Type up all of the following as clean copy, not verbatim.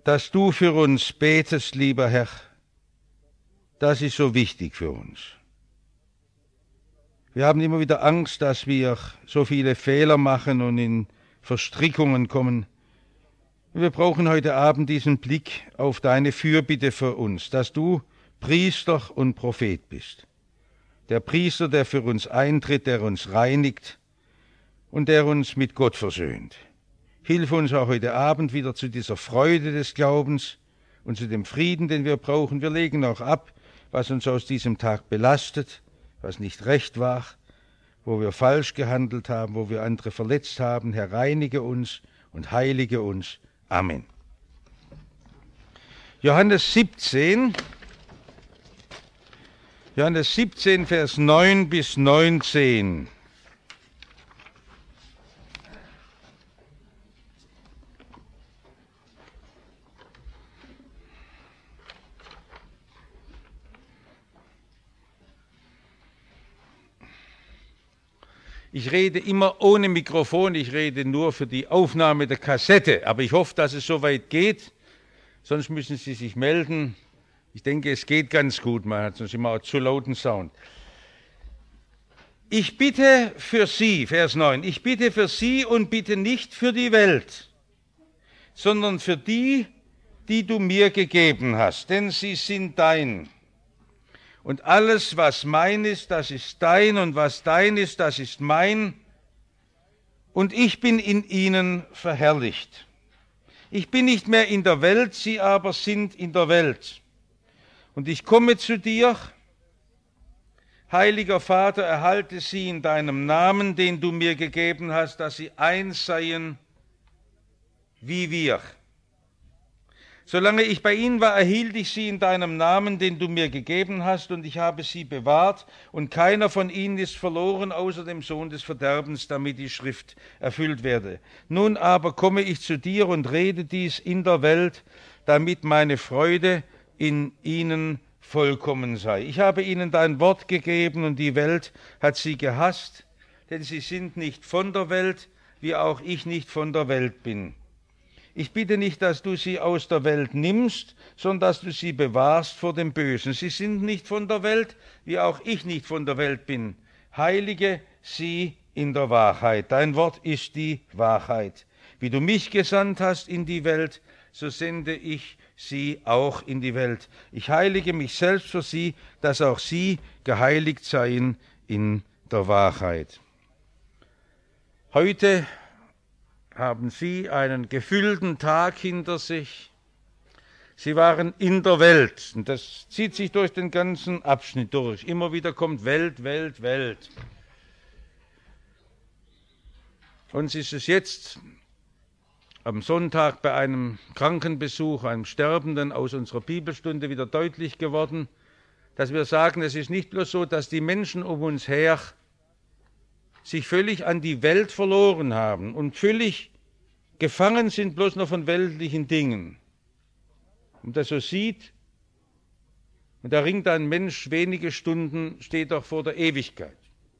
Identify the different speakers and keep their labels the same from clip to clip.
Speaker 1: dass du für uns betest, lieber Herr. Das ist so wichtig für uns. Wir haben immer wieder Angst, dass wir so viele Fehler machen und in Verstrickungen kommen. Wir brauchen heute Abend diesen Blick auf deine Fürbitte für uns, dass du Priester und Prophet bist. Der Priester, der für uns eintritt, der uns reinigt und der uns mit Gott versöhnt. Hilf uns auch heute Abend wieder zu dieser Freude des Glaubens und zu dem Frieden, den wir brauchen. Wir legen auch ab, was uns aus diesem Tag belastet, was nicht recht war, wo wir falsch gehandelt haben, wo wir andere verletzt haben. Herr, reinige uns und heilige uns. Amen. Johannes 17, Vers 9 bis 19. Ich rede immer ohne Mikrofon, ich rede nur für die Aufnahme der Kassette, aber ich hoffe, dass es soweit geht, sonst müssen Sie sich melden. Ich denke, es geht ganz gut, man hat sonst immer einen zu lauten Sound. Ich bitte für Sie, Vers 9, ich bitte für Sie und bitte nicht für die Welt, sondern für die, die du mir gegeben hast, denn sie sind dein. Und alles, was mein ist, das ist dein, und was dein ist, das ist mein. Und ich bin in ihnen verherrlicht. Ich bin nicht mehr in der Welt, sie aber sind in der Welt. Und ich komme zu dir, heiliger Vater, erhalte sie in deinem Namen, den du mir gegeben hast, dass sie eins seien wie wir. Solange ich bei ihnen war, erhielt ich sie in deinem Namen, den du mir gegeben hast, und ich habe sie bewahrt, und keiner von ihnen ist verloren, außer dem Sohn des Verderbens, damit die Schrift erfüllt werde. Nun aber komme ich zu dir und rede dies in der Welt, damit meine Freude in ihnen vollkommen sei. Ich habe ihnen dein Wort gegeben, und die Welt hat sie gehasst, denn sie sind nicht von der Welt, wie auch ich nicht von der Welt bin. Ich bitte nicht, dass du sie aus der Welt nimmst, sondern dass du sie bewahrst vor dem Bösen. Sie sind nicht von der Welt, wie auch ich nicht von der Welt bin. Heilige sie in der Wahrheit. Dein Wort ist die Wahrheit. Wie du mich gesandt hast in die Welt, so sende ich sie auch in die Welt. Ich heilige mich selbst für sie, dass auch sie geheiligt seien in der Wahrheit. Heute haben Sie einen gefüllten Tag hinter sich. Sie waren in der Welt, und das zieht sich durch den ganzen Abschnitt durch. Immer wieder kommt Welt, Welt, Welt. Uns ist es jetzt am Sonntag bei einem Krankenbesuch, einem Sterbenden aus unserer Bibelstunde wieder deutlich geworden, dass wir sagen, es ist nicht bloß so, dass die Menschen um uns her sich völlig an die Welt verloren haben und völlig gefangen sind bloß noch von weltlichen Dingen. Und das so sieht, und da ringt ein Mensch wenige Stunden, steht doch vor der Ewigkeit.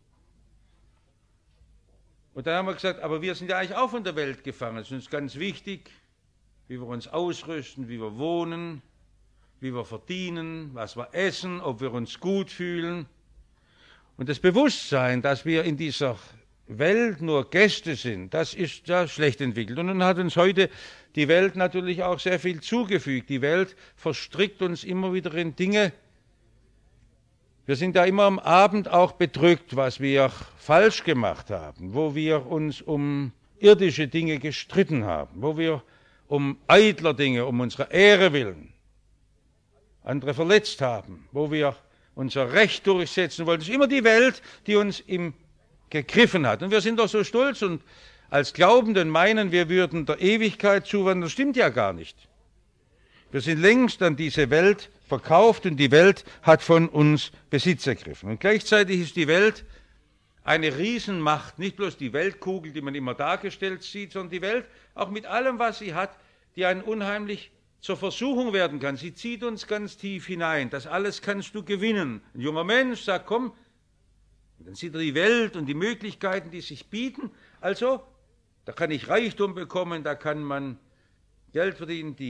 Speaker 1: Und dann haben wir gesagt, aber wir sind ja eigentlich auch von der Welt gefangen. Es ist uns ganz wichtig, wie wir uns ausrüsten, wie wir wohnen, wie wir verdienen, was wir essen, ob wir uns gut fühlen. Und das Bewusstsein, dass wir in dieser Welt nur Gäste sind, das ist ja schlecht entwickelt. Und dann hat uns heute die Welt natürlich auch sehr viel zugefügt. Die Welt verstrickt uns immer wieder in Dinge. Wir sind ja immer am Abend auch bedrückt, was wir falsch gemacht haben, wo wir uns um irdische Dinge gestritten haben, wo wir um eitler Dinge, um unsere Ehre willen andere verletzt haben, wo wir unser Recht durchsetzen wollten. Es ist immer die Welt, die uns gegriffen hat. Und wir sind doch so stolz und als Glaubenden meinen, wir würden der Ewigkeit zuwandern. Das stimmt ja gar nicht. Wir sind längst an diese Welt verkauft und die Welt hat von uns Besitz ergriffen. Und gleichzeitig ist die Welt eine Riesenmacht, nicht bloß die Weltkugel, die man immer dargestellt sieht, sondern die Welt auch mit allem, was sie hat, die einen unheimlich zur Versuchung werden kann. Sie zieht uns ganz tief hinein. Das alles kannst du gewinnen. Ein junger Mensch sagt, komm, und dann sieht er die Welt und die Möglichkeiten, die sich bieten. Also, da kann ich Reichtum bekommen, da kann man Geld verdienen, die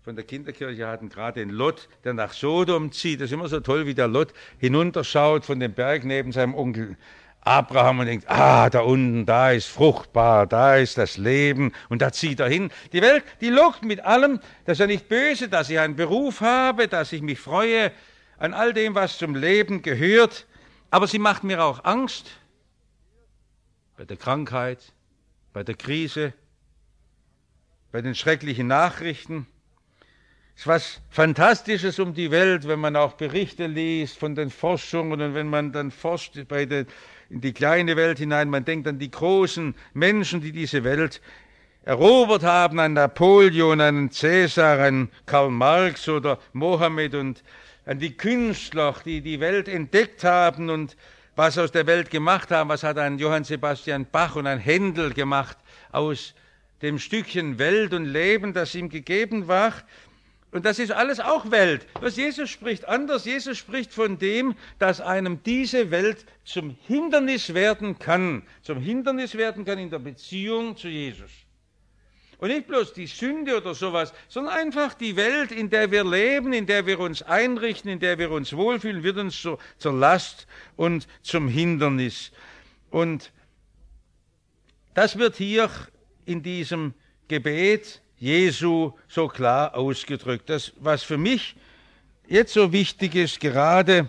Speaker 1: von der Kinderkirche hatten gerade den Lot, der nach Sodom zieht. Das ist immer so toll, wie der Lot hinunterschaut von dem Berg neben seinem Onkel Abraham und denkt, da unten, da ist fruchtbar, da ist das Leben und da zieht er hin. Die Welt, die lockt mit allem, das ist ja nicht böse, dass ich einen Beruf habe, dass ich mich freue an all dem, was zum Leben gehört, aber sie macht mir auch Angst bei der Krankheit, bei der Krise, bei den schrecklichen Nachrichten. Es ist was Fantastisches um die Welt, wenn man auch Berichte liest von den Forschungen und wenn man dann forscht in die kleine Welt hinein. Man denkt an die großen Menschen, die diese Welt erobert haben, an Napoleon, an Cäsar, an Karl Marx oder Mohammed und an die Künstler, die die Welt entdeckt haben und was aus der Welt gemacht haben. Was hat ein Johann Sebastian Bach und ein Händel gemacht aus dem Stückchen Welt und Leben, das ihm gegeben war. Und das ist alles auch Welt. Was Jesus spricht anders. Jesus spricht von dem, dass einem diese Welt zum Hindernis werden kann. Zum Hindernis werden kann in der Beziehung zu Jesus. Und nicht bloß die Sünde oder sowas, sondern einfach die Welt, in der wir leben, in der wir uns einrichten, in der wir uns wohlfühlen, wird uns zur Last und zum Hindernis. Und das wird hier in diesem Gebet Jesu so klar ausgedrückt. Das, was für mich jetzt so wichtig ist, gerade,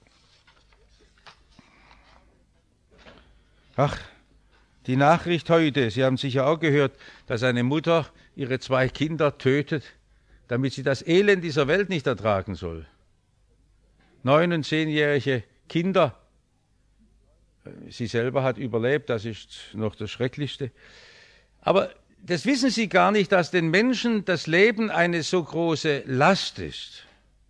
Speaker 1: die Nachricht heute, Sie haben sicher auch gehört, dass eine Mutter ihre 2 Kinder tötet, damit sie das Elend dieser Welt nicht ertragen soll. 9- und 10-jährige Kinder. Sie selber hat überlebt, das ist noch das Schrecklichste. Aber das wissen Sie gar nicht, dass den Menschen das Leben eine so große Last ist.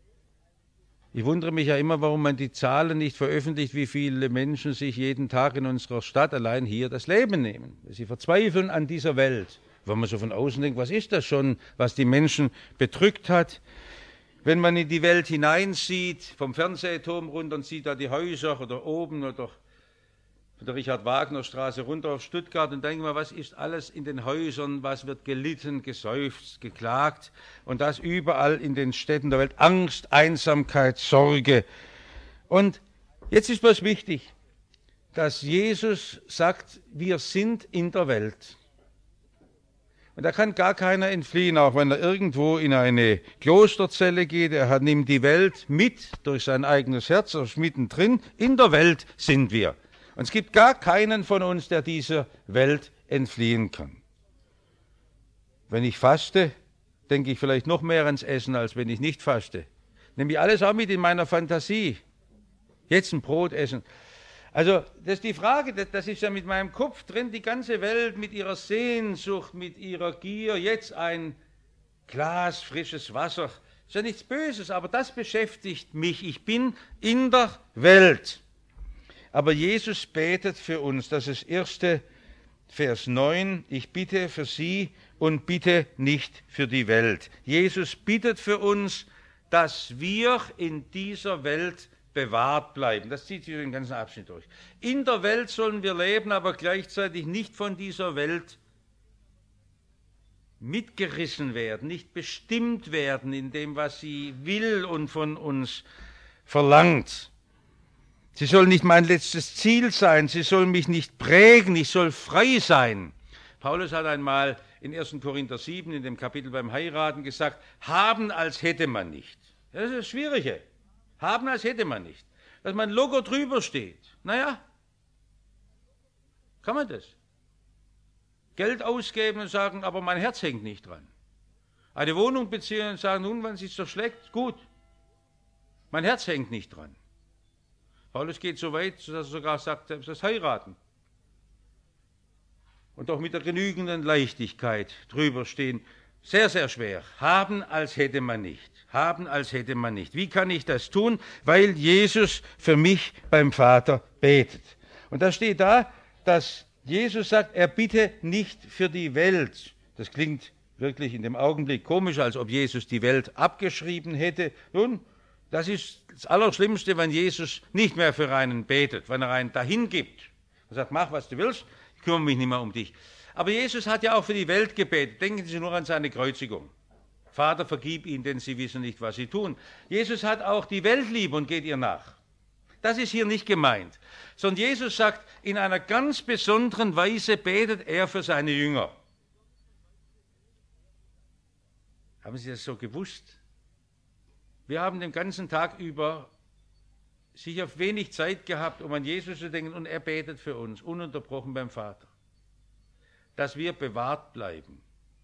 Speaker 1: Ich wundere mich ja immer, warum man die Zahlen nicht veröffentlicht, wie viele Menschen sich jeden Tag in unserer Stadt allein hier das Leben nehmen. Sie verzweifeln an dieser Welt. Wenn man so von außen denkt, was ist das schon, was die Menschen bedrückt hat? Wenn man in die Welt hineinsieht, vom Fernsehturm runter und sieht da die Häuser oder oben oder von der Richard-Wagner-Straße runter auf Stuttgart und denken wir, was ist alles in den Häusern, was wird gelitten, geseufzt, geklagt und das überall in den Städten der Welt. Angst, Einsamkeit, Sorge. Und jetzt ist was wichtig, dass Jesus sagt, wir sind in der Welt. Und da kann gar keiner entfliehen, auch wenn er irgendwo in eine Klosterzelle geht. Er nimmt die Welt mit durch sein eigenes Herz, er ist mittendrin. In der Welt sind wir. Und es gibt gar keinen von uns, der dieser Welt entfliehen kann. Wenn ich faste, denke ich vielleicht noch mehr ans Essen, als wenn ich nicht faste. Nehme ich alles auch mit in meiner Fantasie. Jetzt ein Brot essen. Also das ist die Frage, das ist ja mit meinem Kopf drin, die ganze Welt mit ihrer Sehnsucht, mit ihrer Gier, jetzt ein Glas frisches Wasser. Das ist ja nichts Böses, aber das beschäftigt mich. Ich bin in der Welt. Aber Jesus betet für uns, das ist 1. Vers 9, ich bitte für sie und bitte nicht für die Welt. Jesus bittet für uns, dass wir in dieser Welt bewahrt bleiben. Das zieht sich den ganzen Abschnitt durch. In der Welt sollen wir leben, aber gleichzeitig nicht von dieser Welt mitgerissen werden, nicht bestimmt werden in dem, was sie will und von uns verlangt. Sie soll nicht mein letztes Ziel sein, sie soll mich nicht prägen, ich soll frei sein. Paulus hat einmal in 1. Korinther 7, in dem Kapitel beim Heiraten gesagt, haben als hätte man nicht. Das ist das Schwierige. Haben als hätte man nicht. Dass man locker drüber steht. Naja, kann man das? Geld ausgeben und sagen, aber mein Herz hängt nicht dran. Eine Wohnung beziehen und sagen, nun, wenn es sich so schlägt, gut. Mein Herz hängt nicht dran. Paulus geht so weit, dass er sogar sagt, selbst das Heiraten. Und doch mit der genügenden Leichtigkeit drüber stehen. Sehr, sehr schwer. Haben, als hätte man nicht. Haben, als hätte man nicht. Wie kann ich das tun? Weil Jesus für mich beim Vater betet. Und da steht da, dass Jesus sagt, er bitte nicht für die Welt. Das klingt wirklich in dem Augenblick komisch, als ob Jesus die Welt abgeschrieben hätte. Nun, das ist das Allerschlimmste, wenn Jesus nicht mehr für einen betet, wenn er einen dahin gibt. Er sagt, mach, was du willst, ich kümmere mich nicht mehr um dich. Aber Jesus hat ja auch für die Welt gebetet. Denken Sie nur an seine Kreuzigung. Vater, vergib ihnen, denn sie wissen nicht, was sie tun. Jesus hat auch die Welt lieb und geht ihr nach. Das ist hier nicht gemeint, sondern Jesus sagt, in einer ganz besonderen Weise betet er für seine Jünger. Haben Sie das so gewusst? Wir haben den ganzen Tag über sicher wenig Zeit gehabt, um an Jesus zu denken, und er betet für uns, ununterbrochen beim Vater, dass wir bewahrt bleiben.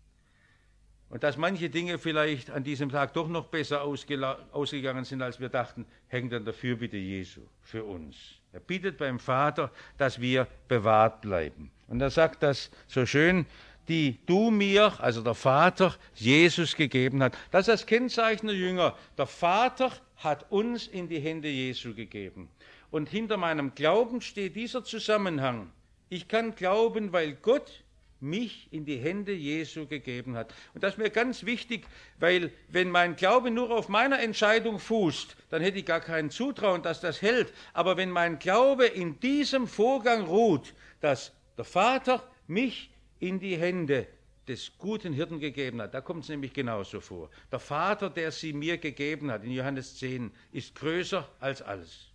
Speaker 1: Und dass manche Dinge vielleicht an diesem Tag doch noch besser ausgegangen sind, als wir dachten, hängt an der Fürbitte Jesu für uns. Er bittet beim Vater, dass wir bewahrt bleiben. Und er sagt das so schön, die du mir, also der Vater, Jesus gegeben hat. Das ist das Kennzeichen der Jünger. Der Vater hat uns in die Hände Jesu gegeben. Und hinter meinem Glauben steht dieser Zusammenhang. Ich kann glauben, weil Gott mich in die Hände Jesu gegeben hat. Und das ist mir ganz wichtig, weil wenn mein Glaube nur auf meiner Entscheidung fußt, dann hätte ich gar kein Zutrauen, dass das hält. Aber wenn mein Glaube in diesem Vorgang ruht, dass der Vater mich in die Hände des guten Hirten gegeben hat, da kommt es nämlich genauso vor. Der Vater, der sie mir gegeben hat, in Johannes 10, ist größer als alles.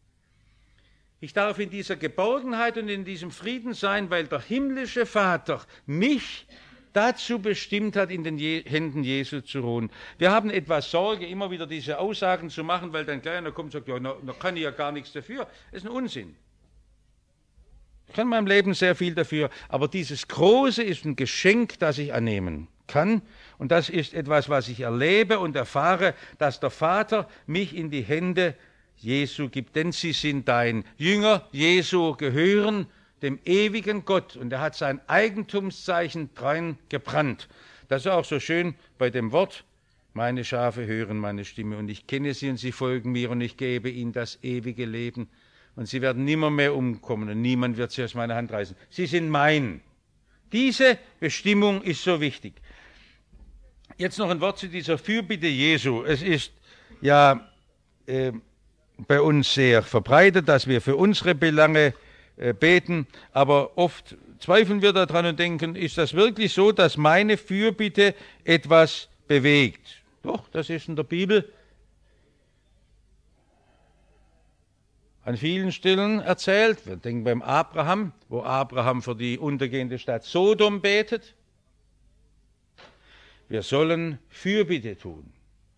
Speaker 1: Ich darf in dieser Geborgenheit und in diesem Frieden sein, weil der himmlische Vater mich dazu bestimmt hat, in den Händen Jesu zu ruhen. Wir haben etwas Sorge, immer wieder diese Aussagen zu machen, weil dann gleich einer kommt und sagt, ja, da kann ich ja gar nichts dafür. Das ist ein Unsinn. Ich kann in meinem Leben sehr viel dafür, aber dieses Große ist ein Geschenk, das ich annehmen kann. Und das ist etwas, was ich erlebe und erfahre, dass der Vater mich in die Hände Jesu gibt, denn sie sind dein Jünger. Jesu gehören dem ewigen Gott und er hat sein Eigentumszeichen drein gebrannt. Das ist auch so schön bei dem Wort, meine Schafe hören meine Stimme und ich kenne sie und sie folgen mir und ich gebe ihnen das ewige Leben und sie werden nimmermehr umkommen und niemand wird sie aus meiner Hand reißen. Sie sind mein. Diese Bestimmung ist so wichtig. Jetzt noch ein Wort zu dieser Fürbitte Jesu. Es ist ja bei uns sehr verbreitet, dass wir für unsere Belange beten, aber oft zweifeln wir daran und denken, ist das wirklich so, dass meine Fürbitte etwas bewegt? Doch, das ist in der Bibel an vielen Stellen erzählt. Wir denken beim Abraham, wo Abraham für die untergehende Stadt Sodom betet. Wir sollen Fürbitte tun.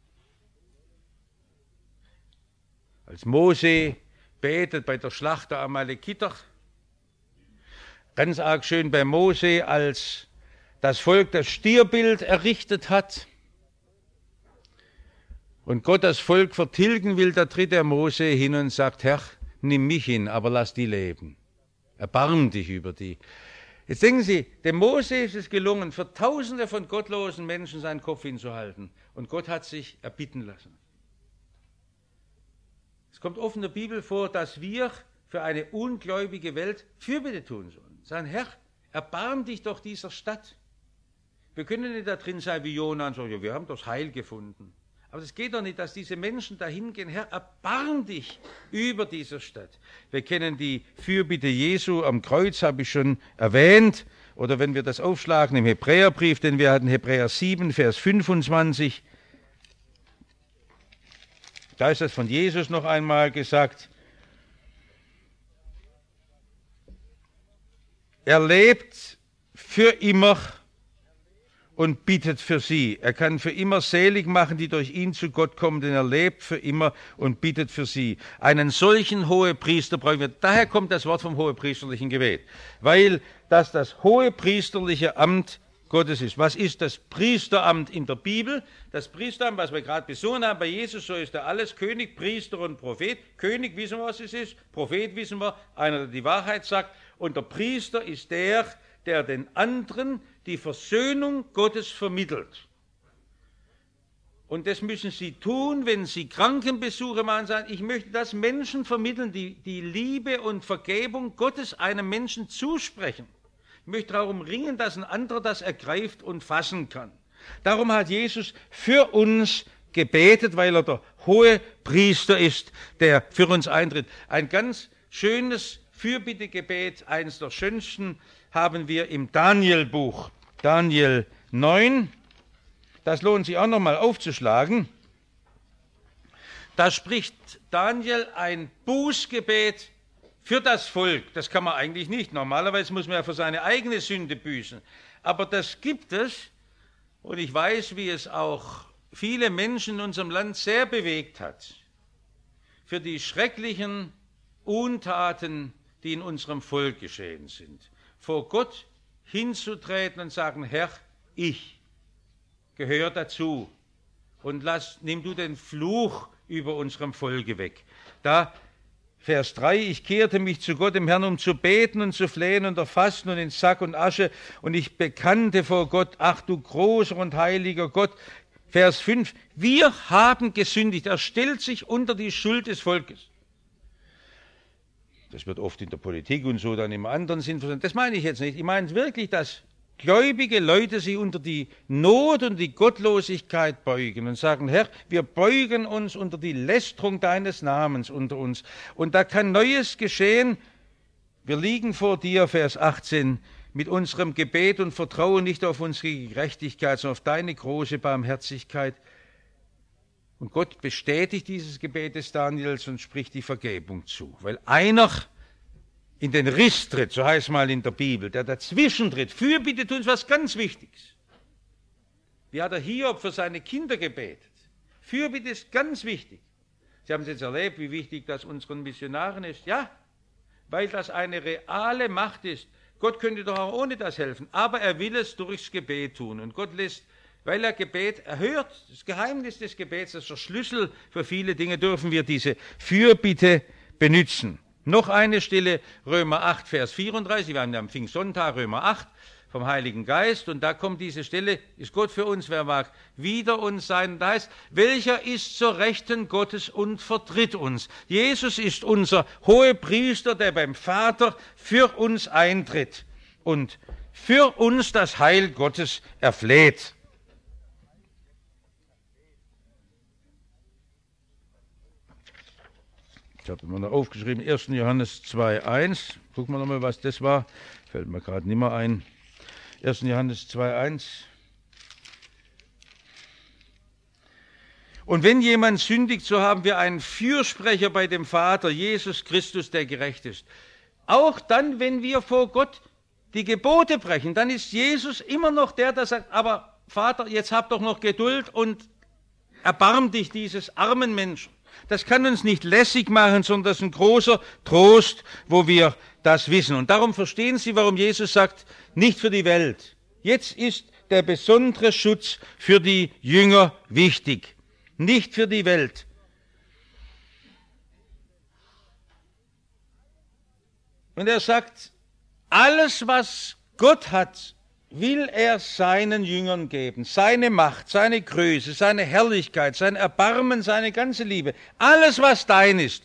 Speaker 1: Als Mose betet bei der Schlacht der Amalekiter, ganz arg schön bei Mose, als das Volk das Stierbild errichtet hat und Gott das Volk vertilgen will, da tritt der Mose hin und sagt, Herr, nimm mich hin, aber lass die leben. Erbarm dich über die. Jetzt denken Sie, dem Mose ist es gelungen, für Tausende von gottlosen Menschen seinen Kopf hinzuhalten und Gott hat sich erbitten lassen. Es kommt oft in der Bibel vor, dass wir für eine ungläubige Welt Fürbitte tun sollen. Sagen, Herr, erbarm dich doch dieser Stadt. Wir können nicht da drin sein wie Jona und sagen, ja, wir haben das Heil gefunden. Aber es geht doch nicht, dass diese Menschen dahin gehen, Herr, erbarm dich über diese Stadt. Wir kennen die Fürbitte Jesu am Kreuz, habe ich schon erwähnt. Oder wenn wir das aufschlagen im Hebräerbrief, denn wir hatten Hebräer 7, Vers 25. Da ist das von Jesus noch einmal gesagt. Er lebt für immer und bittet für sie. Er kann für immer selig machen, die durch ihn zu Gott kommen, denn er lebt für immer und bittet für sie. Einen solchen Hohepriester brauchen wir. Daher kommt das Wort vom hohepriesterlichen Gebet, weil das hohepriesterliche Amt Gottes ist. Was ist das Priesteramt in der Bibel? Das Priesteramt, was wir gerade besungen haben bei Jesus, so ist er alles, König, Priester und Prophet. König wissen wir, was es ist, Prophet wissen wir, einer, der die Wahrheit sagt. Und der Priester ist der den anderen die Versöhnung Gottes vermittelt. Und das müssen sie tun, wenn sie Krankenbesuche machen, sagen, ich möchte das Menschen vermitteln, die Liebe und Vergebung Gottes einem Menschen zusprechen. Ich möchte darum ringen, dass ein anderer das ergreift und fassen kann. Darum hat Jesus für uns gebetet, weil er der hohe Priester ist, der für uns eintritt. Ein ganz schönes Fürbittegebet, eines der schönsten, haben wir im Daniel-Buch, Daniel 9. das lohnt sich auch nochmal aufzuschlagen. Da spricht Daniel ein Bußgebet für das Volk. Das kann man eigentlich nicht. Normalerweise muss man ja für seine eigene Sünde büßen. Aber das gibt es. Und ich weiß, wie es auch viele Menschen in unserem Land sehr bewegt hat. Für die schrecklichen Untaten, die in unserem Volk geschehen sind. Vor Gott hinzutreten und sagen, Herr, ich gehöre dazu. Und nimm du den Fluch über unserem Volke weg. Da Vers 3, ich kehrte mich zu Gott, dem Herrn, um zu beten und zu flehen und erfassen und in Sack und Asche, und ich bekannte vor Gott, ach du großer und heiliger Gott. Vers 5, wir haben gesündigt. Er stellt sich unter die Schuld des Volkes. Das wird oft in der Politik und so dann im anderen Sinn verstanden. Das meine ich jetzt nicht. Ich meine wirklich, dass gläubige Leute sich unter die Not und die Gottlosigkeit beugen und sagen, Herr, wir beugen uns unter die Lästerung deines Namens unter uns. Und da kann Neues geschehen. Wir liegen vor dir, Vers 18, mit unserem Gebet und vertrauen nicht auf unsere Gerechtigkeit, sondern auf deine große Barmherzigkeit. Und Gott bestätigt dieses Gebet des Daniels und spricht die Vergebung zu. Weil einer in den Riss tritt, so heißt es mal in der Bibel, der dazwischen tritt. Fürbitte tun ist was ganz Wichtiges. Wie hat der Hiob für seine Kinder gebetet? Fürbitte ist ganz wichtig. Sie haben es jetzt erlebt, wie wichtig das unseren Missionaren ist. Ja, weil das eine reale Macht ist. Gott könnte doch auch ohne das helfen, aber er will es durchs Gebet tun. Und Gott lässt, weil er Gebet erhört, das Geheimnis des Gebets, das ist der Schlüssel für viele Dinge, dürfen wir diese Fürbitte benutzen. Noch eine Stelle, Römer 8, Vers 34, wir haben ja am Pfingstsonntag Römer 8 vom Heiligen Geist, und da kommt diese Stelle, ist Gott für uns, wer mag wider uns sein, da heißt, welcher ist zur Rechten Gottes und vertritt uns. Jesus ist unser Hohepriester, der beim Vater für uns eintritt und für uns das Heil Gottes erfleht. Ich habe immer noch aufgeschrieben, 1. Johannes 2,1. Gucken wir nochmal, was das war. Fällt mir gerade nicht mehr ein. 1. Johannes 2,1. Und wenn jemand sündigt, so haben wir einen Fürsprecher bei dem Vater, Jesus Christus, der gerecht ist. Auch dann, wenn wir vor Gott die Gebote brechen, dann ist Jesus immer noch der sagt, aber Vater, jetzt hab doch noch Geduld und erbarm dich dieses armen Menschen. Das kann uns nicht lässig machen, sondern das ist ein großer Trost, wo wir das wissen. Und darum verstehen Sie, warum Jesus sagt, nicht für die Welt. Jetzt ist der besondere Schutz für die Jünger wichtig, nicht für die Welt. Und er sagt, alles, was Gott hat, will er seinen Jüngern geben. Seine Macht, seine Größe, seine Herrlichkeit, sein Erbarmen, seine ganze Liebe. Alles, was dein ist.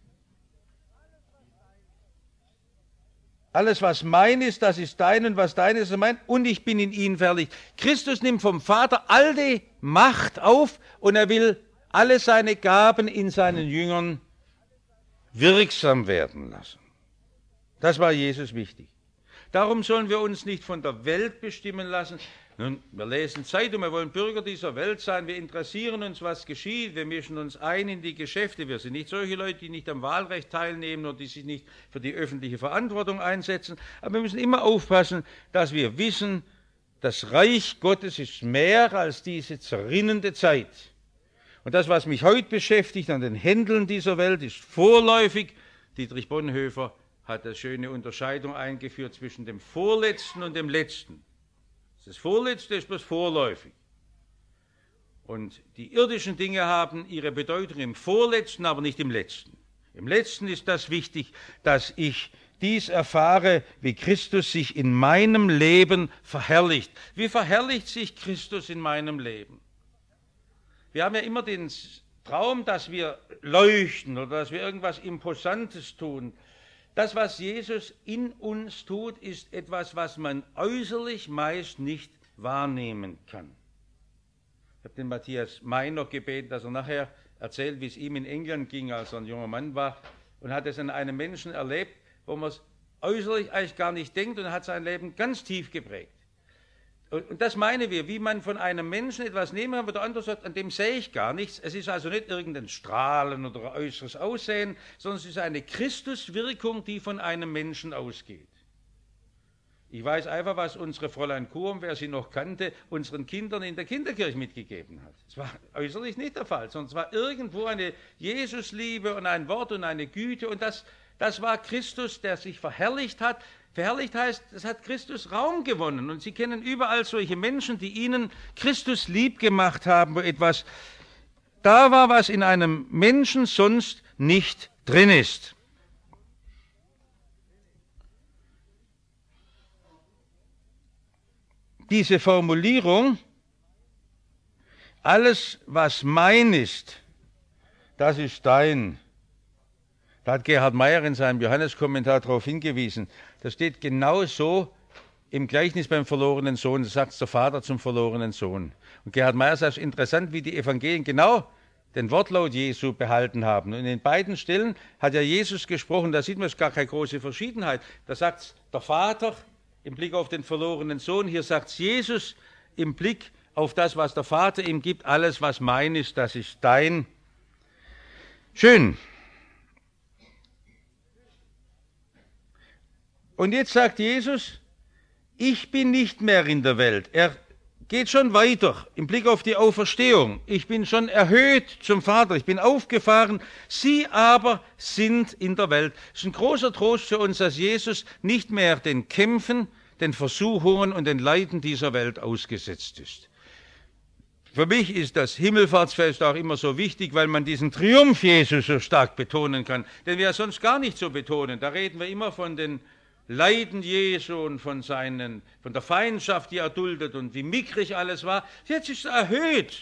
Speaker 1: Alles, was mein ist, das ist dein, und was dein ist, ist mein. Und ich bin in ihnen verherrlicht. Christus nimmt vom Vater all die Macht auf und er will alle seine Gaben in seinen Jüngern wirksam werden lassen. Das war Jesus wichtig. Darum sollen wir uns nicht von der Welt bestimmen lassen. Nun, wir lesen Zeitung, wir wollen Bürger dieser Welt sein, wir interessieren uns, was geschieht, wir mischen uns ein in die Geschäfte. Wir sind nicht solche Leute, die nicht am Wahlrecht teilnehmen oder die sich nicht für die öffentliche Verantwortung einsetzen. Aber wir müssen immer aufpassen, dass wir wissen, das Reich Gottes ist mehr als diese zerrinnende Zeit. Und das, was mich heute beschäftigt an den Händeln dieser Welt, ist vorläufig. Dietrich Bonhoeffer hat eine schöne Unterscheidung eingeführt zwischen dem Vorletzten und dem Letzten. Das Vorletzte ist bloß vorläufig. Und die irdischen Dinge haben ihre Bedeutung im Vorletzten, aber nicht im Letzten. Im Letzten ist das wichtig, dass ich dies erfahre, wie Christus sich in meinem Leben verherrlicht. Wie verherrlicht sich Christus in meinem Leben? Wir haben ja immer den Traum, dass wir leuchten oder dass wir irgendwas Imposantes tun. Das, was Jesus in uns tut, ist etwas, was man äußerlich meist nicht wahrnehmen kann. Ich habe den Matthias May noch gebeten, dass er nachher erzählt, wie es ihm in England ging, als er ein junger Mann war, und hat es an einem Menschen erlebt, wo man es äußerlich eigentlich gar nicht denkt, und hat sein Leben ganz tief geprägt. Und das meinen wir, wie man von einem Menschen etwas nehmen kann, wo der andere sagt, an dem sehe ich gar nichts. Es ist also nicht irgendein Strahlen oder ein äußeres Aussehen, sondern es ist eine Christuswirkung, die von einem Menschen ausgeht. Ich weiß einfach, was unsere Fräulein Kurm, wer sie noch kannte, unseren Kindern in der Kinderkirche mitgegeben hat. Es war äußerlich nicht der Fall, sondern es war irgendwo eine Jesusliebe und ein Wort und eine Güte. Und das war Christus, der sich verherrlicht hat. Verherrlicht heißt, es hat Christus Raum gewonnen. Und Sie kennen überall solche Menschen, die Ihnen Christus lieb gemacht haben, wo etwas da war, was in einem Menschen sonst nicht drin ist. Diese Formulierung, alles, was mein ist, das ist dein. Da hat Gerhard Meyer in seinem Johanneskommentar darauf hingewiesen. Das steht genau so im Gleichnis beim verlorenen Sohn. Das sagt der Vater zum verlorenen Sohn. Und Gerhard Meyer sagt, es ist interessant, wie die Evangelien genau den Wortlaut Jesu behalten haben. Und in den beiden Stellen hat ja Jesus gesprochen, da sieht man, es ist gar keine große Verschiedenheit. Da sagt der Vater im Blick auf den verlorenen Sohn, hier sagt es Jesus im Blick auf das, was der Vater ihm gibt, alles, was mein ist, das ist dein. Schön. Und jetzt sagt Jesus, ich bin nicht mehr in der Welt. Er geht schon weiter im Blick auf die Auferstehung. Ich bin schon erhöht zum Vater, ich bin aufgefahren. Sie aber sind in der Welt. Es ist ein großer Trost für uns, dass Jesus nicht mehr den Kämpfen, den Versuchungen und den Leiden dieser Welt ausgesetzt ist. Für mich ist das Himmelfahrtsfest auch immer so wichtig, weil man diesen Triumph Jesus so stark betonen kann, den wir ja sonst gar nicht so betonen. Da reden wir immer von den Leiden Jesu und von der Feindschaft, die er duldet und wie mickrig alles war. Jetzt ist er erhöht.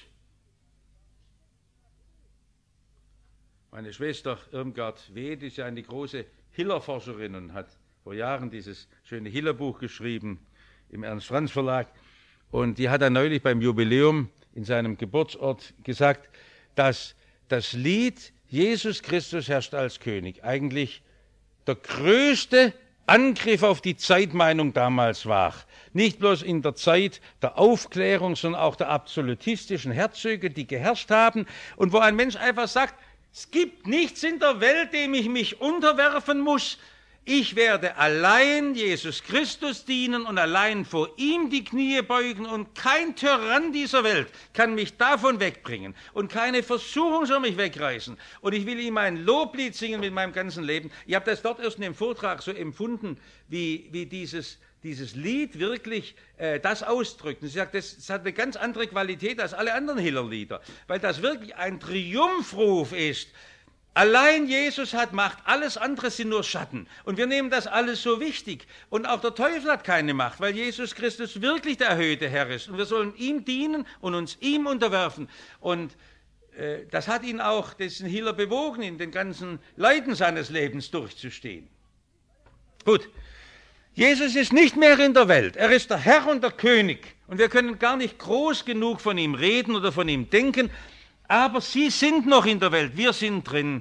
Speaker 1: Meine Schwester Irmgard Weth ist ja eine große Hiller-Forscherin und hat vor Jahren dieses schöne Hiller-Buch geschrieben im Ernst-Franz-Verlag. Und die hat dann neulich beim Jubiläum in seinem Geburtsort gesagt, dass das Lied Jesus Christus herrscht als König eigentlich der größte Angriff auf die Zeitmeinung damals war. Nicht bloß in der Zeit der Aufklärung, sondern auch der absolutistischen Herzöge, die geherrscht haben und wo ein Mensch einfach sagt, es gibt nichts in der Welt, dem ich mich unterwerfen muss. Ich werde allein Jesus Christus dienen und allein vor ihm die Knie beugen und kein Tyrann dieser Welt kann mich davon wegbringen und keine Versuchung soll mich wegreißen. Und ich will ihm ein Loblied singen mit meinem ganzen Leben. Ich habe das dort erst in dem Vortrag so empfunden, wie dieses Lied wirklich das ausdrückt. Und sie sagt, das hat eine ganz andere Qualität als alle anderen Hillerlieder, weil das wirklich ein Triumphruf ist. Allein Jesus hat Macht, alles andere sind nur Schatten. Und wir nehmen das alles so wichtig. Und auch der Teufel hat keine Macht, weil Jesus Christus wirklich der erhöhte Herr ist. Und wir sollen ihm dienen und uns ihm unterwerfen. Und das hat ihn auch, diesen Hiller bewogen, in den ganzen Leiden seines Lebens durchzustehen. Gut, Jesus ist nicht mehr in der Welt. Er ist der Herr und der König. Und wir können gar nicht groß genug von ihm reden oder von ihm denken. Aber Sie sind noch in der Welt, wir sind drin.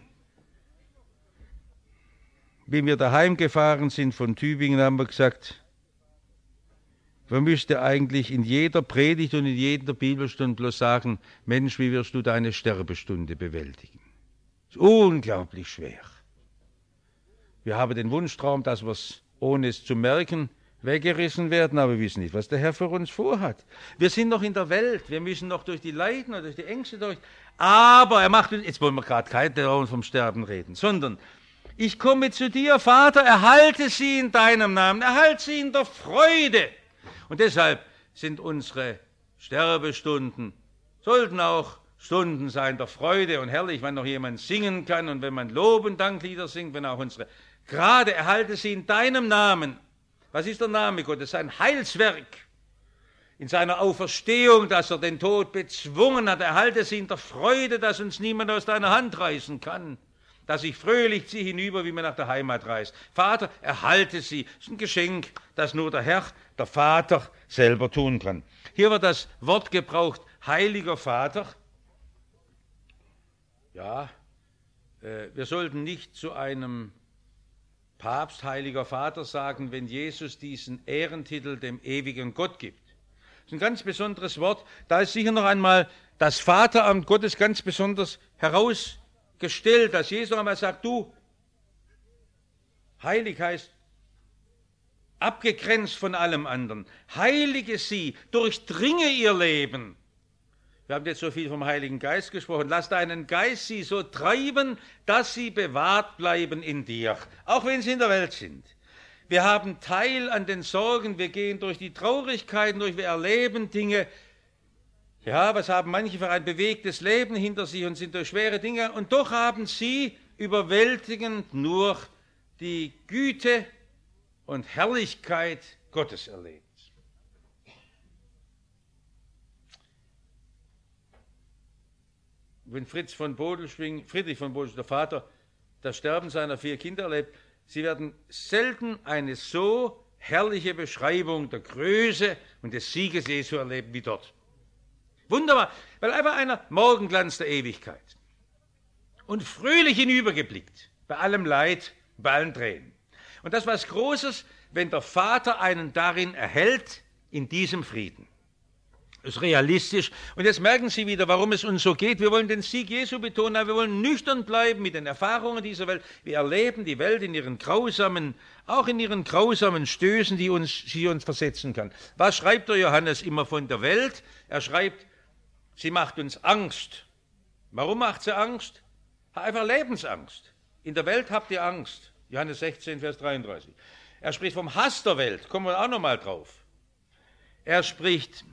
Speaker 1: Wie wir daheim gefahren sind von Tübingen, haben wir gesagt, man müsste eigentlich in jeder Predigt und in jeder Bibelstunde bloß sagen, Mensch, wie wirst du deine Sterbestunde bewältigen? Das ist unglaublich schwer. Wir haben den Wunschtraum, dass wir es, ohne es zu merken, weggerissen werden, aber wir wissen nicht, was der Herr für uns vorhat. Wir sind noch in der Welt, wir müssen noch durch die Leiden oder durch die Ängste durch. Aber er macht uns, jetzt wollen wir gerade keine vom Sterben reden, sondern ich komme zu dir, Vater, erhalte sie in deinem Namen, erhalte sie in der Freude. Und deshalb sind unsere Sterbestunden, sollten auch Stunden sein der Freude und herrlich, wenn noch jemand singen kann und wenn man Lob- und Danklieder singt, wenn auch unsere, gerade erhalte sie in deinem Namen. Was ist der Name Gottes? Sein Heilswerk. In seiner Auferstehung, dass er den Tod bezwungen hat, erhalte sie in der Freude, dass uns niemand aus deiner Hand reißen kann. Dass ich fröhlich ziehe hinüber, wie man nach der Heimat reist. Vater, erhalte sie. Das ist ein Geschenk, das nur der Herr, der Vater, selber tun kann. Hier wird das Wort gebraucht, heiliger Vater. Ja, wir sollten nicht zu einem Papst, heiliger Vater sagen, wenn Jesus diesen Ehrentitel dem ewigen Gott gibt, ist ein ganz besonderes Wort. Da ist sicher noch einmal das Vateramt Gottes ganz besonders herausgestellt, dass Jesus einmal sagt, du, heilig heißt abgegrenzt von allem anderen. Heilige sie, durchdringe ihr Leben. Wir haben jetzt so viel vom Heiligen Geist gesprochen. Lass deinen Geist sie so treiben, dass sie bewahrt bleiben in dir, auch wenn sie in der Welt sind. Wir haben Teil an den Sorgen, wir gehen durch die Traurigkeiten durch, wir erleben Dinge. Ja, was haben manche für ein bewegtes Leben hinter sich und sind durch schwere Dinge. Und doch haben sie überwältigend nur die Güte und Herrlichkeit Gottes erlebt. Wenn Friedrich von Bodelschwingh, der Vater, das Sterben seiner 4 Kinder erlebt, sie werden selten eine so herrliche Beschreibung der Größe und des Sieges Jesu erleben wie dort. Wunderbar, weil einfach einer Morgenglanz der Ewigkeit und fröhlich hinübergeblickt, bei allem Leid, bei allen Tränen. Und das war was Großes, wenn der Vater einen darin erhält, in diesem Frieden. Das ist realistisch. Und jetzt merken Sie wieder, warum es uns so geht. Wir wollen den Sieg Jesu betonen, aber wir wollen nüchtern bleiben mit den Erfahrungen dieser Welt. Wir erleben die Welt in ihren grausamen Stößen, die uns versetzen kann. Was schreibt der Johannes immer von der Welt? Er schreibt, sie macht uns Angst. Warum macht sie Angst? Einfach Lebensangst. In der Welt habt ihr Angst. Johannes 16, Vers 33. Er spricht vom Hass der Welt. Kommen wir auch noch mal drauf. Er spricht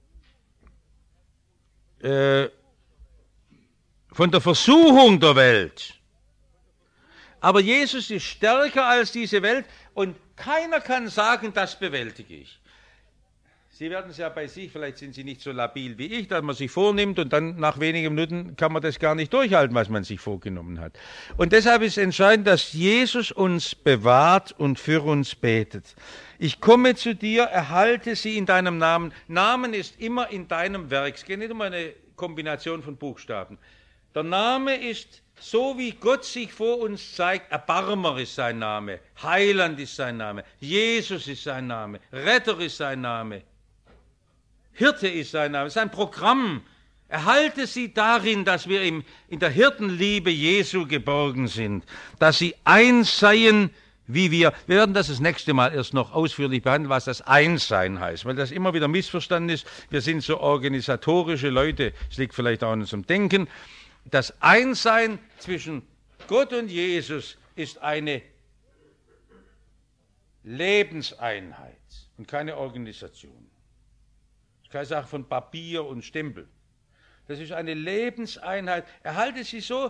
Speaker 1: von der Versuchung der Welt. Aber Jesus ist stärker als diese Welt und keiner kann sagen, das bewältige ich. Sie werden es ja bei sich, vielleicht sind Sie nicht so labil wie ich, dass man sich vornimmt und dann nach wenigen Minuten kann man das gar nicht durchhalten, was man sich vorgenommen hat. Und deshalb ist entscheidend, dass Jesus uns bewahrt und für uns betet. Ich komme zu dir, erhalte sie in deinem Namen. Namen ist immer in deinem Werk. Es geht nicht um eine Kombination von Buchstaben. Der Name ist so, wie Gott sich vor uns zeigt. Erbarmer ist sein Name, Heiland ist sein Name, Jesus ist sein Name, Retter ist sein Name. Hirte ist sein Name, sein Programm. Erhalte sie darin, dass wir in der Hirtenliebe Jesu geborgen sind, dass sie eins seien wie wir. Wir werden das nächste Mal erst noch ausführlich behandeln, was das Einssein heißt, weil das immer wieder missverstanden ist. Wir sind so organisatorische Leute, es liegt vielleicht auch in unserem Denken. Das Einssein zwischen Gott und Jesus ist eine Lebenseinheit und keine Organisation. Keine Sache von Papier und Stempel. Das ist eine Lebenseinheit. Erhalte sie so,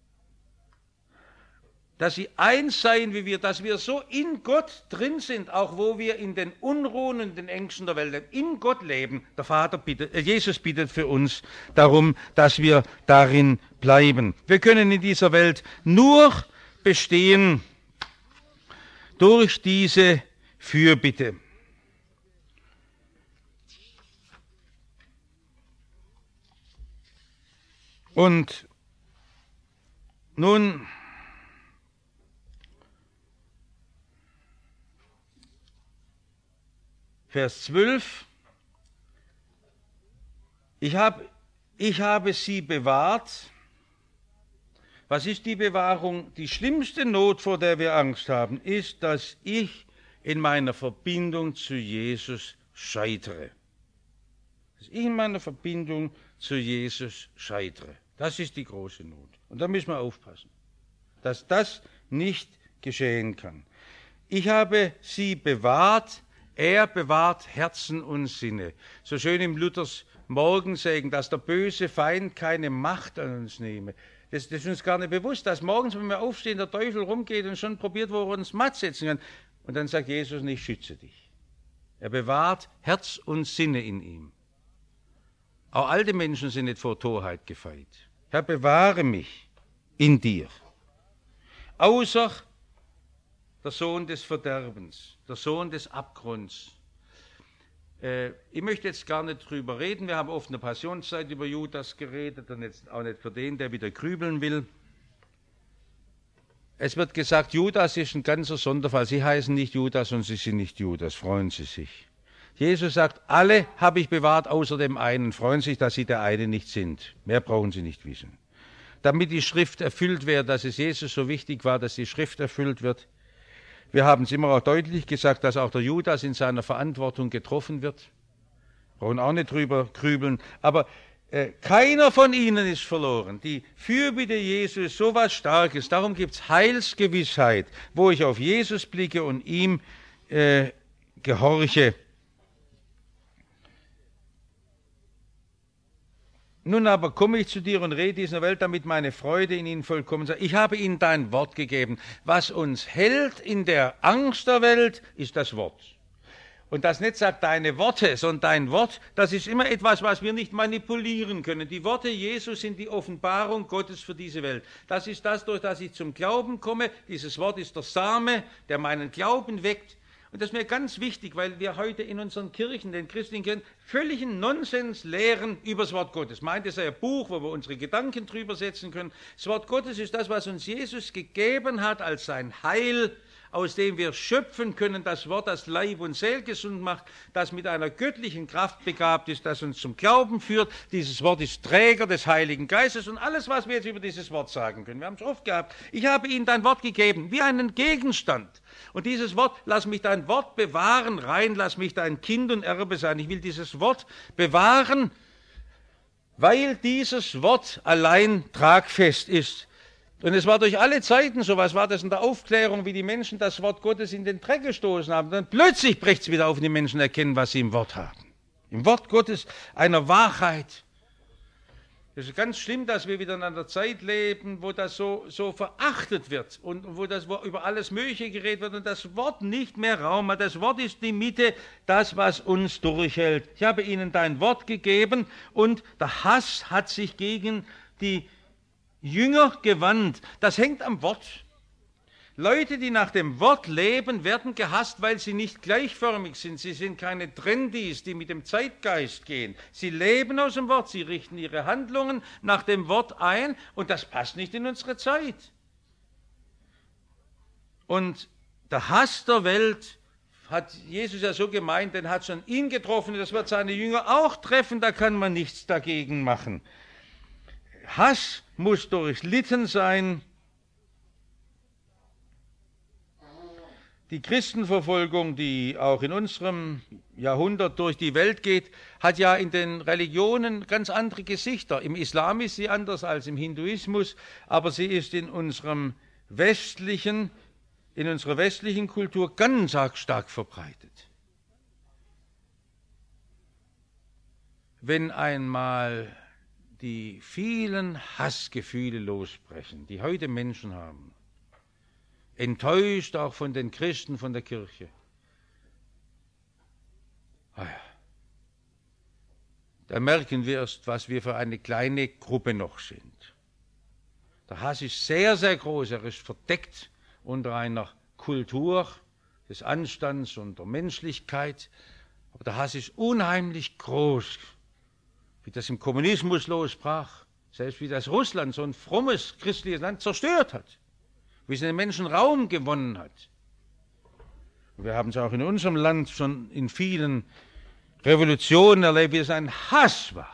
Speaker 1: dass sie eins seien wie wir, dass wir so in Gott drin sind, auch wo wir in den Unruhen und den Ängsten der Welt in Gott leben. Der Vater bittet, Jesus bittet für uns darum, dass wir darin bleiben. Wir können in dieser Welt nur bestehen durch diese Fürbitte. Und nun Vers 12. Ich habe sie bewahrt. Was ist die Bewahrung? Die schlimmste Not, vor der wir Angst haben, ist, dass ich in meiner Verbindung zu Jesus scheitere. Dass ich in meiner Verbindung zu Jesus scheitere. Das ist die große Not. Und da müssen wir aufpassen, dass das nicht geschehen kann. Ich habe sie bewahrt. Er bewahrt Herzen und Sinne. So schön im Luthers Morgensegen, dass der böse Feind keine Macht an uns nehme. Das ist uns gar nicht bewusst, dass morgens, wenn wir aufstehen, der Teufel rumgeht und schon probiert, wo er uns matt setzen kann. Und dann sagt Jesus, ich schütze dich. Er bewahrt Herz und Sinne in ihm. Auch alte Menschen sind nicht vor Torheit gefeit. Herr, bewahre mich in dir. Außer der Sohn des Verderbens, der Sohn des Abgrunds. Ich möchte jetzt gar nicht drüber reden. Wir haben oft in der Passionszeit über Judas geredet und jetzt auch nicht für den, der wieder grübeln will. Es wird gesagt, Judas ist ein ganzer Sonderfall. Sie heißen nicht Judas und Sie sind nicht Judas. Freuen Sie sich. Jesus sagt, alle habe ich bewahrt, außer dem einen. Freuen sich, dass sie der eine nicht sind. Mehr brauchen sie nicht wissen. Damit die Schrift erfüllt wird, dass es Jesus so wichtig war, dass die Schrift erfüllt wird. Wir haben es immer auch deutlich gesagt, dass auch der Judas in seiner Verantwortung getroffen wird. Brauchen auch nicht drüber grübeln. Aber keiner von ihnen ist verloren. Die Fürbitte Jesu ist so was Starkes. Darum gibt es Heilsgewissheit, wo ich auf Jesus blicke und ihm gehorche. Nun aber komme ich zu dir und rede dieser Welt, damit meine Freude in ihnen vollkommen sei. Ich habe ihnen dein Wort gegeben. Was uns hält in der Angst der Welt, ist das Wort. Und das nicht sagt deine Worte, sondern dein Wort, das ist immer etwas, was wir nicht manipulieren können. Die Worte Jesus sind die Offenbarung Gottes für diese Welt. Das ist das, durch das ich zum Glauben komme. Dieses Wort ist der Same, der meinen Glauben weckt. Und das ist mir ganz wichtig, weil wir heute in unseren Kirchen, den christlichen Kirchen, völligen Nonsens lehren über das Wort Gottes. Meint, es sei ein Buch, wo wir unsere Gedanken drüber setzen können. Das Wort Gottes ist das, was uns Jesus gegeben hat als sein Heil, aus dem wir schöpfen können, das Wort, das Leib und Seele gesund macht, das mit einer göttlichen Kraft begabt ist, das uns zum Glauben führt. Dieses Wort ist Träger des Heiligen Geistes und alles, was wir jetzt über dieses Wort sagen können. Wir haben es oft gehabt. Ich habe ihnen dein Wort gegeben, wie einen Gegenstand. Und dieses Wort, lass mich dein Wort bewahren, rein, lass mich dein Kind und Erbe sein. Ich will dieses Wort bewahren, weil dieses Wort allein tragfest ist. Und es war durch alle Zeiten so, was war das in der Aufklärung, wie die Menschen das Wort Gottes in den Dreck gestoßen haben. Dann plötzlich bricht es wieder auf und die Menschen erkennen, was sie im Wort haben. Im Wort Gottes einer Wahrheit. Es ist ganz schlimm, dass wir wieder in einer Zeit leben, wo das so verachtet wird und wo über alles Mögliche geredet wird und das Wort nicht mehr Raum hat. Das Wort ist die Mitte, das, was uns durchhält. Ich habe ihnen dein Wort gegeben und der Hass hat sich gegen die Jünger gewandt. Das hängt am Wort. Leute, die nach dem Wort leben, werden gehasst, weil sie nicht gleichförmig sind. Sie sind keine Trendis, die mit dem Zeitgeist gehen. Sie leben aus dem Wort, sie richten ihre Handlungen nach dem Wort ein und das passt nicht in unsere Zeit. Und der Hass der Welt hat Jesus ja so gemeint, den hat schon ihn getroffen, das wird seine Jünger auch treffen, da kann man nichts dagegen machen. Hass muss durchlitten sein. Die Christenverfolgung, die auch in unserem Jahrhundert durch die Welt geht, hat ja in den Religionen ganz andere Gesichter. Im Islam ist sie anders als im Hinduismus, aber sie ist in unserer westlichen Kultur ganz stark verbreitet. Wenn einmal die vielen Hassgefühle losbrechen, die heute Menschen haben, enttäuscht auch von den Christen, von der Kirche. Da merken wir erst, was wir für eine kleine Gruppe noch sind. Der Hass ist sehr, sehr groß, er ist verdeckt unter einer Kultur des Anstands und der Menschlichkeit, aber der Hass ist unheimlich groß, wie das im Kommunismus losbrach, selbst wie das Russland, so ein frommes christliches Land, zerstört hat. Wie es den Menschen Raum gewonnen hat. Wir haben es auch in unserem Land schon in vielen Revolutionen erlebt, wie es ein Hass war.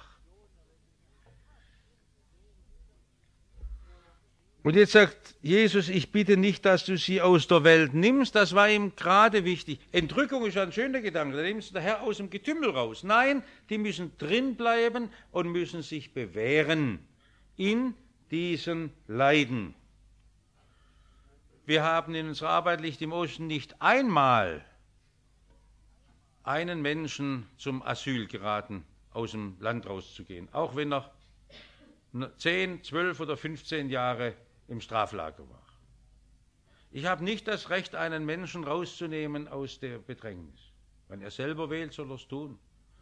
Speaker 1: Und jetzt sagt Jesus, ich bitte nicht, dass du sie aus der Welt nimmst. Das war ihm gerade wichtig. Entrückung ist ein schöner Gedanke. Da nimmst du der Herr aus dem Getümmel raus. Nein, die müssen drin bleiben und müssen sich bewähren in diesen Leiden. Wir haben in unserer Arbeit Licht im Osten nicht einmal einen Menschen zum Asyl geraten, aus dem Land rauszugehen, auch wenn er 10, 12 oder 15 Jahre im Straflager war. Ich habe nicht das Recht, einen Menschen rauszunehmen aus der Bedrängnis. Wenn er selber wählt, soll er es tun.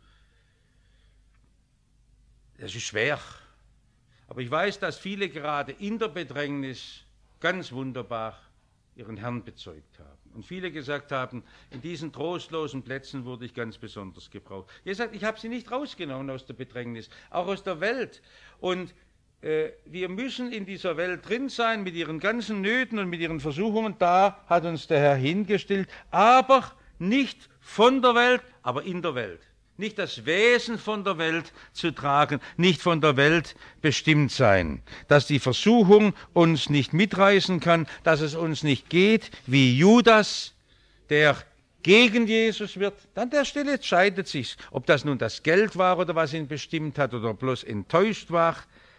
Speaker 1: Das ist schwer. Aber ich weiß, dass viele gerade in der Bedrängnis ganz wunderbar ihren Herrn bezeugt haben. Und viele gesagt haben, in diesen trostlosen Plätzen wurde ich ganz besonders gebraucht. Ihr sagt, ich habe sie nicht rausgenommen aus der Bedrängnis, auch aus der Welt. Und wir müssen in dieser Welt drin mit ihren ganzen Nöten und mit ihren Versuchungen. Da hat uns der Herr hingestellt, aber nicht von der Welt, aber in der Welt. Nicht das Wesen von der Welt zu tragen, nicht von der Welt bestimmt sein. Dass die Versuchung uns nicht mitreißen kann, dass es uns nicht geht wie Judas, der gegen Jesus wird. An der Stelle scheidet sich's, ob das nun das Geld war oder was ihn bestimmt hat oder bloß enttäuscht war.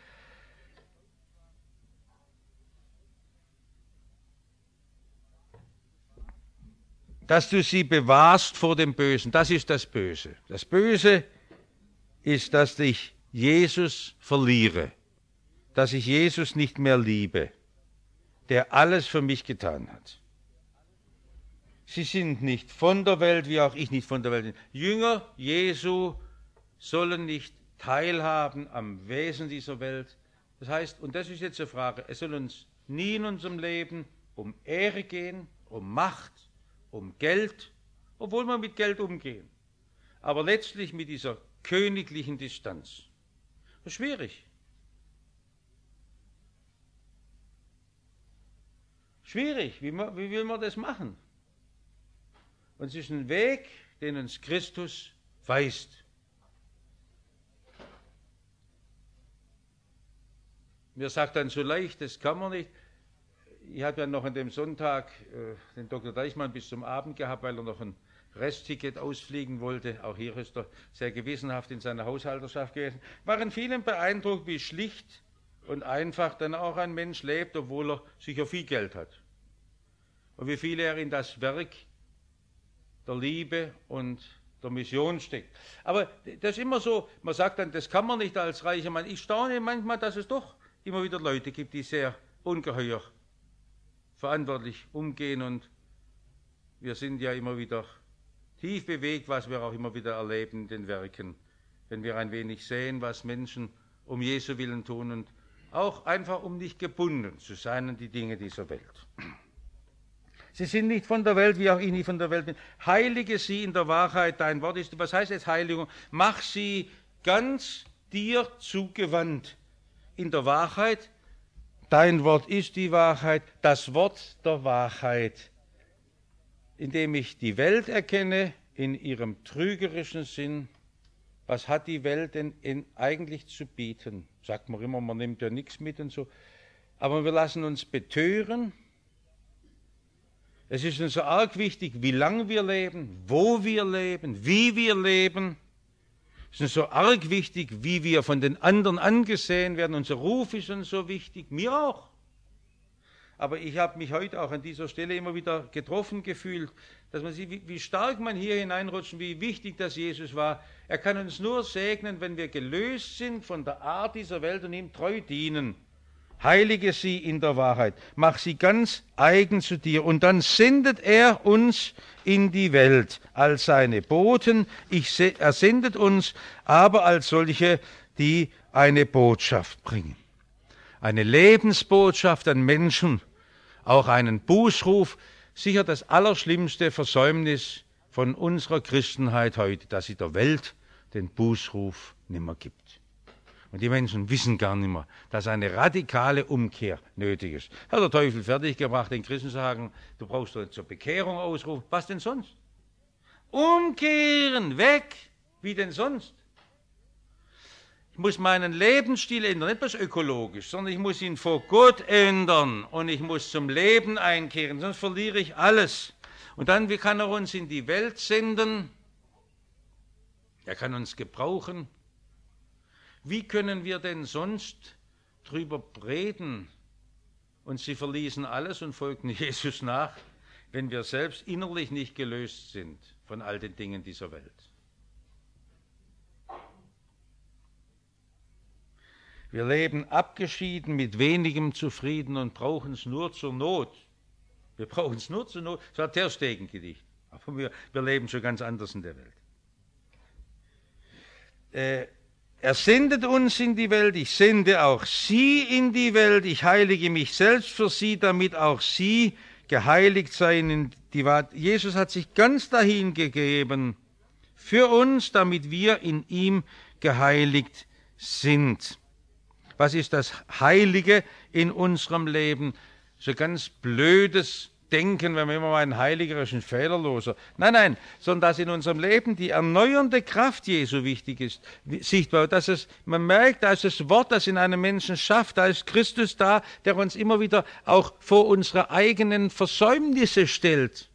Speaker 1: Dass du sie bewahrst vor dem Bösen, das ist das Böse. Das Böse ist, dass ich Jesus verliere, dass ich Jesus nicht mehr liebe, der alles für mich getan hat. Sie sind nicht von der Welt, wie auch ich nicht von der Welt bin. Jünger Jesu sollen nicht teilhaben am Wesen dieser Welt. Das heißt, und das ist jetzt eine Frage, es soll uns nie in unserem Leben um Ehre gehen, um Macht, um Geld, obwohl wir mit Geld umgehen. Aber letztlich mit dieser königlichen Distanz. Das ist schwierig. Schwierig, wie will man das machen? Und es ist ein Weg, den uns Christus weist. Mir sagt dann so leicht, das kann man nicht. Ich habe ja noch an dem Sonntag den Dr. Deichmann bis zum Abend gehabt, weil er noch ein Restticket ausfliegen wollte. Auch hier ist er sehr gewissenhaft in seiner Haushalterschaft gewesen. Waren vielen beeindruckt, wie schlicht und einfach dann auch ein Mensch lebt, obwohl er sicher viel Geld hat. Und wie viel er in das Werk der Liebe und der Mission steckt. Aber das ist immer so, man sagt dann, das kann man nicht als reicher Mann. Ich staune manchmal, dass es doch immer wieder Leute gibt, die sehr ungeheuer verantwortlich umgehen, und wir sind ja immer wieder tief bewegt, was wir auch immer wieder erleben in den Werken, wenn wir ein wenig sehen, was Menschen um Jesu Willen tun und auch einfach um nicht gebunden zu sein an die Dinge dieser Welt. Sie sind nicht von der Welt, wie auch ich nicht von der Welt bin. Heilige sie in der Wahrheit, dein Wort ist. Was heißt jetzt Heiligung? Mach sie ganz dir zugewandt in der Wahrheit. Dein Wort ist die Wahrheit, das Wort der Wahrheit, indem ich die Welt erkenne in ihrem trügerischen Sinn. Was hat die Welt denn eigentlich zu bieten? Sagt man immer, man nimmt ja nichts mit und so. Aber wir lassen uns betören. Es ist uns so arg wichtig, wie lange wir leben, wo wir leben, wie wir leben. Es ist uns so arg wichtig, wie wir von den anderen angesehen werden. Unser Ruf ist uns so wichtig, mir auch. Aber ich habe mich heute auch an dieser Stelle immer wieder getroffen gefühlt, dass man sieht, wie stark man hier hineinrutscht, wie wichtig das Jesus war. Er kann uns nur segnen, wenn wir gelöst sind von der Art dieser Welt und ihm treu dienen. Heilige sie in der Wahrheit, mach sie ganz eigen zu dir, und dann sendet er uns in die Welt als seine Boten. Er sendet uns aber als solche, die eine Botschaft bringen. Eine Lebensbotschaft an Menschen, auch einen Bußruf, sicher das allerschlimmste Versäumnis von unserer Christenheit heute, dass sie der Welt den Bußruf nimmer gibt. Und die Menschen wissen gar nicht mehr, dass eine radikale Umkehr nötig ist. Hat der Teufel fertiggebracht, den Christen sagen, du brauchst doch zur Bekehrung ausrufen. Was denn sonst? Umkehren, weg, wie denn sonst? Ich muss meinen Lebensstil ändern, nicht bloß ökologisch, sondern ich muss ihn vor Gott ändern und ich muss zum Leben einkehren, sonst verliere ich alles. Und dann, wie kann er uns in die Welt senden? Er kann uns gebrauchen. Wie können wir denn sonst drüber reden? Und sie verließen alles und folgten Jesus nach, wenn wir selbst innerlich nicht gelöst sind von all den Dingen dieser Welt. Wir leben abgeschieden, mit wenigem zufrieden und brauchen es nur zur Not. Wir brauchen es nur zur Not. Das war Ter Stegen-Gedicht. Aber wir leben schon ganz anders in der Welt. Er sendet uns in die Welt, ich sende auch sie in die Welt, ich heilige mich selbst für sie, damit auch sie geheiligt seien in die Wahrheit. Jesus hat sich ganz dahin gegeben für uns, damit wir in ihm geheiligt sind. Was ist das Heilige in unserem Leben? So ein ganz blödes denken, wenn wir immer meinen, Heiliger ist ein Fehlerloser. Nein, nein, sondern dass in unserem Leben die erneuernde Kraft Jesu wichtig ist, sichtbar. Man merkt, da ist das Wort, das in einem Menschen schafft, da ist Christus da, der uns immer wieder auch vor unsere eigenen Versäumnisse stellt.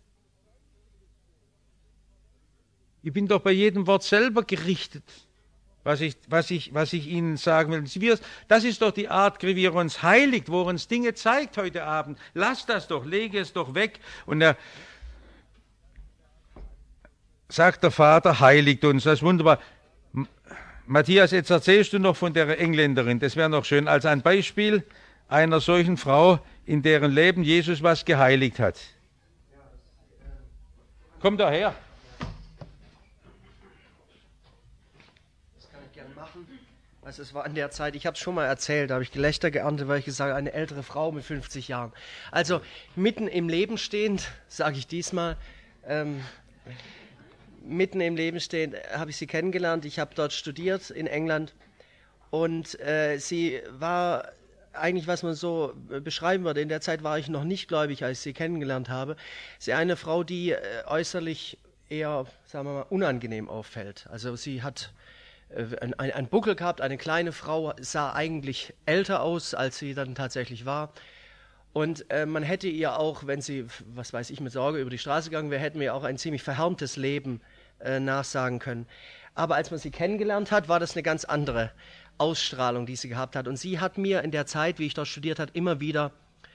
Speaker 1: Ich bin doch bei jedem Wort selber gerichtet, was ich Ihnen sagen will. Das ist doch die Art, wie er uns heiligt, wo er uns Dinge zeigt heute Abend. Lass das doch, lege es doch weg. Und er sagt, der Vater heiligt uns. Das ist wunderbar. Matthias, jetzt erzählst du noch von der Engländerin. Das wäre noch schön, als ein Beispiel einer solchen Frau, in deren Leben Jesus was geheiligt hat. Komm da her.
Speaker 2: Also es war in der Zeit, ich habe es schon mal erzählt, da habe ich Gelächter geerntet, weil ich gesagt habe, eine ältere Frau mit 50 Jahren. Also mitten im Leben stehend, sage ich diesmal, mitten im Leben stehend habe ich sie kennengelernt. Ich habe dort studiert in England und sie war eigentlich, was man so beschreiben würde, in der Zeit war ich noch nicht gläubig, als ich sie kennengelernt habe. Sie eine Frau, die äußerlich eher, sagen wir mal, unangenehm auffällt. Also sie hat ein Buckel gehabt, eine kleine Frau, sah eigentlich älter aus, als sie dann tatsächlich war. Und man hätte ihr auch, wenn sie, was weiß ich, mit Sorge über die Straße gegangen wäre, hätten wir auch ein ziemlich verhärmtes Leben nachsagen können. Aber als man sie kennengelernt hat, war das eine ganz andere Ausstrahlung, die sie gehabt hat. Und sie hat mir in der Zeit, wie ich dort studiert habe, immer wieder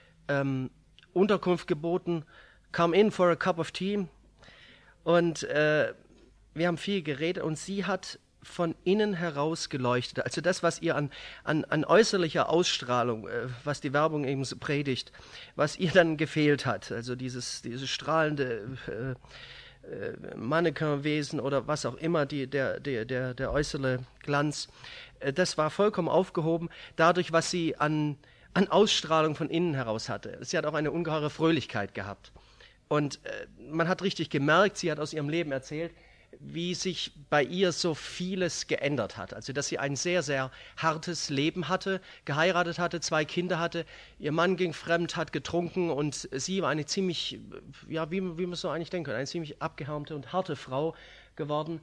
Speaker 2: Unterkunft geboten, come in for a cup of tea. Und wir haben viel geredet und sie hat von innen heraus geleuchtet. Also das, was ihr an äußerlicher Ausstrahlung, was die Werbung eben so predigt, was ihr dann gefehlt hat, also dieses strahlende Mannequinwesen oder was auch immer, der äußere Glanz, das war vollkommen aufgehoben, dadurch, was sie an Ausstrahlung von innen heraus hatte. Sie hat auch eine ungeheure Fröhlichkeit gehabt. Und man hat richtig gemerkt, sie hat aus ihrem Leben erzählt, wie sich bei ihr so vieles geändert hat. Also, dass sie ein sehr, sehr hartes Leben hatte, geheiratet hatte, 2 Kinder hatte, ihr Mann ging fremd, hat getrunken und sie war eine ziemlich, ja, wie man so eigentlich denken kann, eine ziemlich abgehärmte und harte Frau geworden.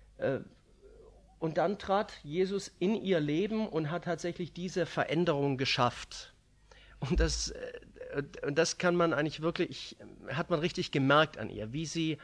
Speaker 2: Und dann trat Jesus in ihr Leben und hat tatsächlich diese Veränderung geschafft. Und das kann man eigentlich wirklich, hat man richtig gemerkt an ihr, wie sie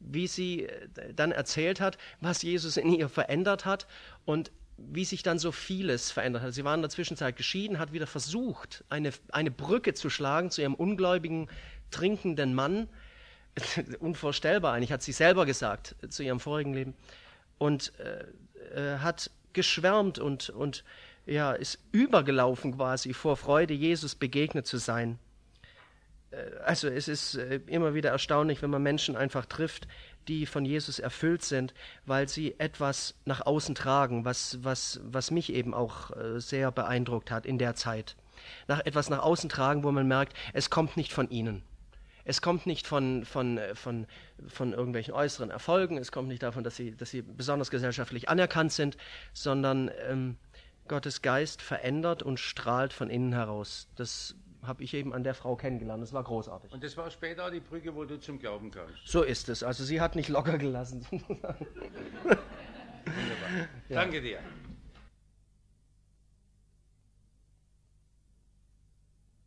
Speaker 2: dann erzählt hat, was Jesus in ihr verändert hat und wie sich dann so vieles verändert hat. Sie waren in der Zwischenzeit geschieden, hat wieder versucht, eine Brücke zu schlagen zu ihrem ungläubigen, trinkenden Mann. Unvorstellbar eigentlich, hat sie selber gesagt, zu ihrem vorigen Leben. Und hat geschwärmt und ja, ist übergelaufen quasi vor Freude, Jesus begegnet zu sein. Also es ist immer wieder erstaunlich, wenn man Menschen einfach trifft, die von Jesus erfüllt sind, weil sie etwas nach außen tragen, was mich eben auch sehr beeindruckt hat in der Zeit. Etwas nach außen tragen, wo man merkt, es kommt nicht von ihnen. Es kommt nicht von irgendwelchen äußeren Erfolgen, es kommt nicht davon, dass sie besonders gesellschaftlich anerkannt sind, sondern Gottes Geist verändert und strahlt von innen heraus. Das habe ich eben an der Frau kennengelernt. Das war großartig.
Speaker 1: Und das war später auch die Brücke, wo du zum Glauben kamst.
Speaker 2: So ist es. Also sie hat nicht locker gelassen.
Speaker 1: Wunderbar. Ja. Danke dir.